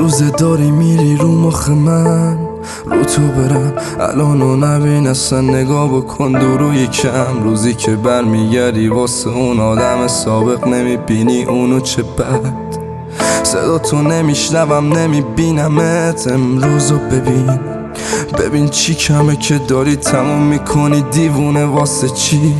روز داری میری رو مخ من، رو تو برم الانو نبین اصلا، نگاه بکن دو روی کم. روزی که برمیگردی واسه اون آدم سابق نمیبینی اونو، چه بد. صدا تو نمیشنوم نمیبینمت، امروزو ببین ببین چی کمه که داری تموم میکنی دیوونه. واسه چی؟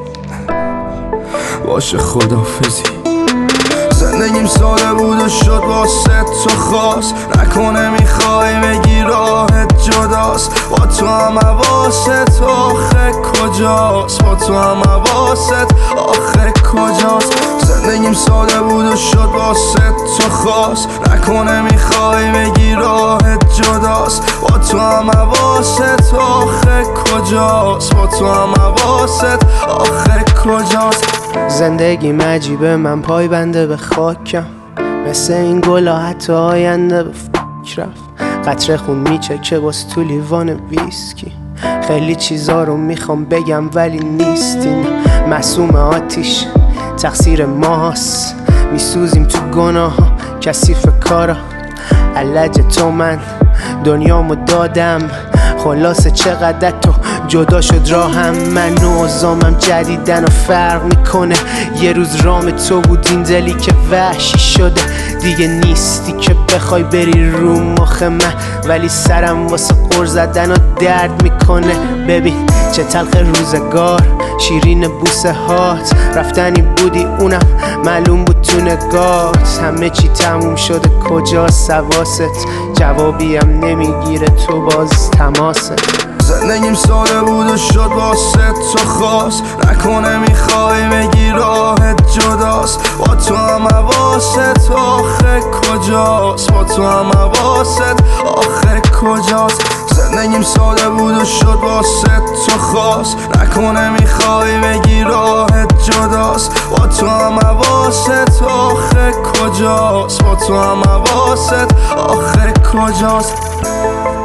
باشه خدافزی. زندگیم ساده بود و شد واسه تو خاص، نکنه میخوای بگی راحت جداست. با تو هم حواست آخه کجاست، با تو هم حواست آخه کجاست. زندگیم ساده بود و شد واسه تو خاص، نکنه میخوای بگی راحت جداست. با تو هم حواست آخه کجاست، با تو هم حواست آخه کجاست. زندگی عجیبه، من پای بنده به خاکم، مثل این گلا حتی آینده به فکر رفت. قطره خون میچکه باز تو لیوان ویسکی، خیلی چیزا رو میخوام بگم ولی نیستیم. معصوم آتیش تقصیر ماست، میسوزیم تو گناه ها کثیف کارا. علج تو من دنیامو دادم، خلاصه چقدر تو جدا شد راهم. من و اوزامم جدیدن و فرق میکنه، یه روز رام تو بود این دلی که وحشی شده. دیگه نیستی که بخوای بری رو مخ من، ولی سرم واسه قر زدن و درد میکنه. ببین چه تلخ روزگار، شیرین بوسه هات، رفتنی بودی اونم معلوم بود تو نگات. همه چی تموم شده کجاست حواست، جوابیم نمیگیره تو باز تماست. زندگیم ساده بود و شد واسه تو خاص، نکنه میخوای بگی راحت جداست. با تو هم حواست آخه کجاست، با تو هم حواست آخه کجاست. زندگیم ساده بود و شد واسه تو خاص، نکنه میخوای بگی راحت جداست. با تو هم حواست آخه کجاست، با تو هم حواست آخه کجاست.